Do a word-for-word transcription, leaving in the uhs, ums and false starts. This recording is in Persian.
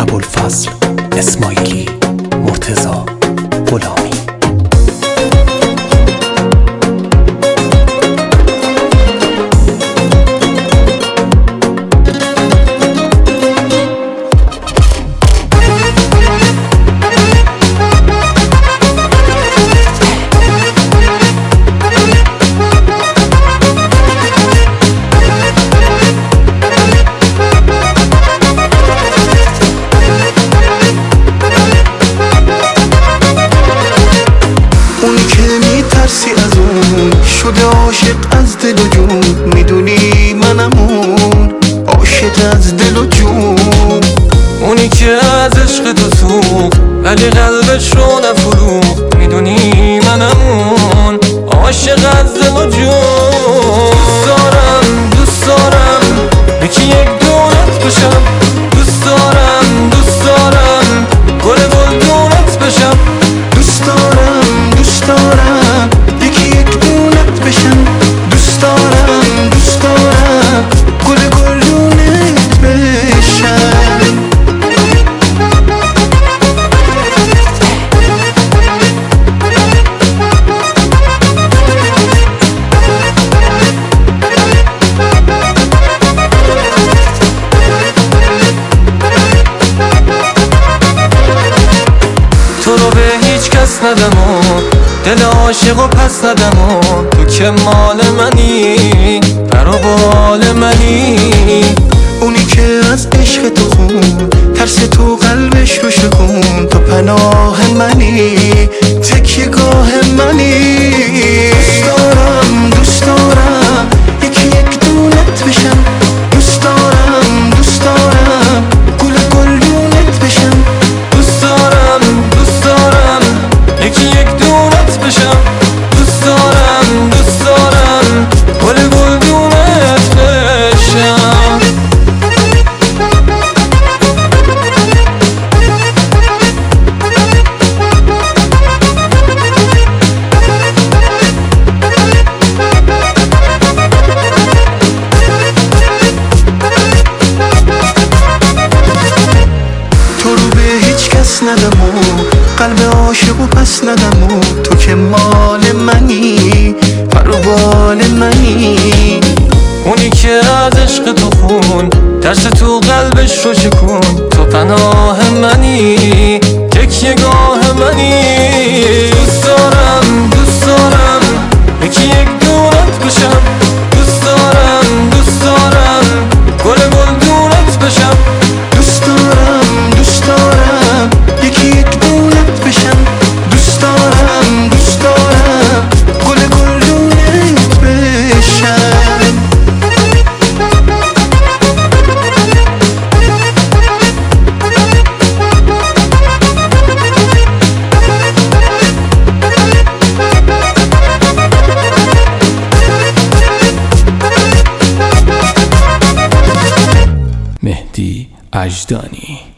ابوالفضل اسماعیلی، مرتضی غلامی. شده عاشق از دل و جون، میدونی منم اون عاشق از دل و جون. اونی که از عشق تو سوخت ولی قلبش رو نفروخت، میدونی منم اون عاشق از دل و جون. دوست دارم دوست دارم یکی یک دونت بشم، دوست دارم دوست دارم گل گل دونت بشم، دوست دارم دوست دارم یکی یک دونت بشم، دوست دارم دوست دارم گل گلدونت بشم. تو رو به هیچ کس ندم و دل عاشق و پس ندم و تو که مال منی، پر و بال منی. اونی که از عشق تو خون ترس تو قلبش رو شکون، تو پناه منی تکیه گاه منی. دوست دارم دوست دارم یکی یک دونت بشم، دوست دارم دوست دارم گل گلدونت بشم، دوست دارم دوست دارم یکی یک دونت بشم، دوست دارم دوست دارم گل گلدونت بشم. تو رو به هیچ کس ندم و قلب عاشق و پس ندم و تو که مال منی، پر و بال منی. اونی که از عشق تو خون ترس تو قلبش رو شکون، تو پناه منی تکیه گاه منی. دوست دارم دوست دارم یکی یک دونت بشم، دوست دارم دوست دارم گل گلدونت بشم، دوست دارم دوست دارم یکی یک دونت بشم، دوست دارم دوست دارم گل گلدونت بشم. مهدی اژدانی.